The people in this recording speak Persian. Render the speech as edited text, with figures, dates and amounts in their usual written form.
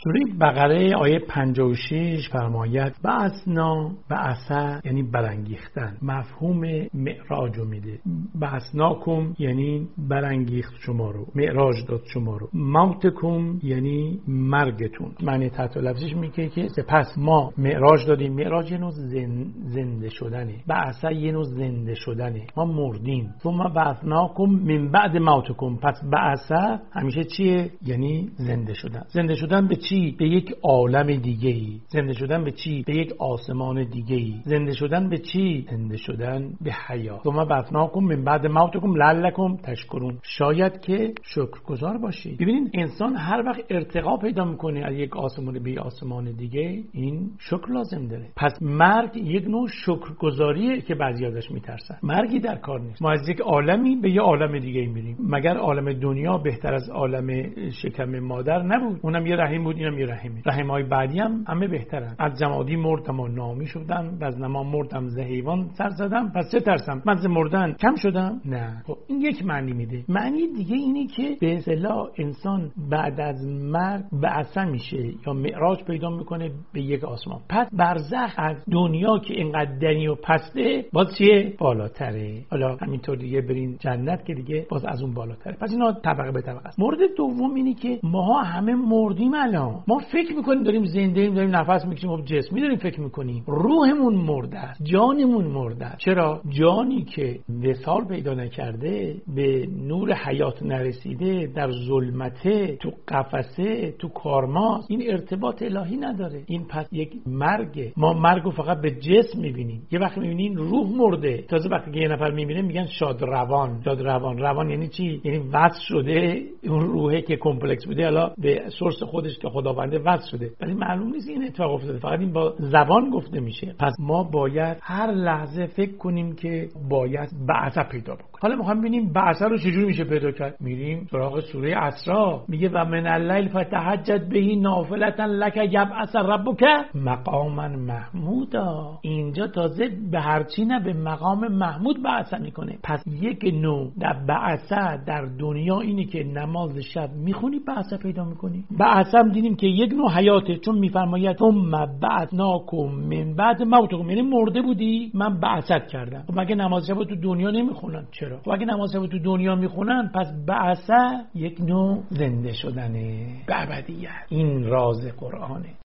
سوره بقره آیه 56 فرماید بعثنا بعث یعنی برانگیختن، مفهوم معراج رو میده. بعثناکم یعنی برانگیخت شما رو، معراج داد شما رو. موتکم یعنی مرگتون. معنی تحت لفظش میگه که سپس ما معراج دادیم. معراج یه نوع زنده شدنه، بعث یه نوع زنده شدنه. ما مردیم. ثم بعثناکم من بعد موتکم. پس بعث همیشه چیه؟ یعنی زنده شدن. زنده شدن به چی؟ به یک عالم دیگه‌ای. زنده شدن به چی؟ به یک آسمان دیگه‌ای. زنده شدن به چی؟ زنده شدن به حیات. ثم بعثناکم من بعد موتکم لعلکم تشکرون. شاید که شکرگزار باشید. ببینید انسان هر وقت ارتقا پیدا میکنه از یک آسمان به یک آسمان دیگه، این شکر لازم داره. پس مرگ یک نوع شکرگزاریه که بعضی ازش میترسن. مرگی در کار نیست. ما از یک عالمی به یک عالم دیگه میریم. مگر عالم دنیا بهتر از عالم شکم مادر نبود؟ اونم یه رحم بود، اینم یه رحمه. رحم‌های بعدی هم همه بهترن. از جمادی مردم و نامی شدم، از نما مردم ز حیوان سر زدم، پس چه ترسم؟ من ز مردن کم شدم؟ نه. خب این یک معنی میده. معنی دیگه اینه که به اصطلاح انسان بعد از مرگ بعث میشه یا معراج پیدا میکنه به یک آسمان. پس برزخ از دنیا که اینقدر دنی و پسته باز چیه؟ بالاتره. حالا همینطور دیگه برین جنت که دیگه باز از اون بالاتره. پس اینا طبقه به طبقه است. مورد دوم اینه که ما همه مردیم الان. ما فکر میکنیم داریم زنده ایم، داریم نفس میکشیم، خب جسمی داریم فکر میکنیم. روحمون مرده است، جانمون مرده است. چرا؟ جانی که وصال پیدا نکرده، به نور حیات نرسیده، در ظلمته، تو قفسه، تو کارماست، این ارتباط الهی نداره. این پس یک مرگه. ما مرگو فقط به جسم میبینیم. یه وقت میبینین روح مرده. تازه وقتی که یه نفر میبینه میگن شاد روان. شاد روان. روان یعنی چی؟ یعنی وصل شده اون روحه که کمپلکس بوده حالا به سورس خودش که خداونده وصل شده. ولی معلوم نیست این اتفاق افتاده، فقط این با زبان گفته میشه. پس ما باید هر لحظه فکر کنیم که باید بعث پیدا بکنیم. حالا میخوام ببینیم بعث رو چجوری میشه پیدا کرد. میریم سراغ سوره اسراء. میگه و من الليل فتهجد به نافلة لك یبعث ربک مقاما محمودا. اینجا تازه به هرچی نه به مقام محمود بعث میکنه. پس یک نوع در بعث در دنیا اینه که نماز شب میخونی بعث پیدا میکنی. بعث هم دیدیم که یک نوع حیاته، چون میفرماید ثم بعثناکم من بعد موتکم، یعنی مرده بودی من بعثت کردم. خب مگه نماز شب تو دنیا نمیخونن؟ چرا؟ خب اگه نماز شب تو دنیا میخونن پس بعث یک نوع زنده شدنه به ابدیت. این راز قرآنه.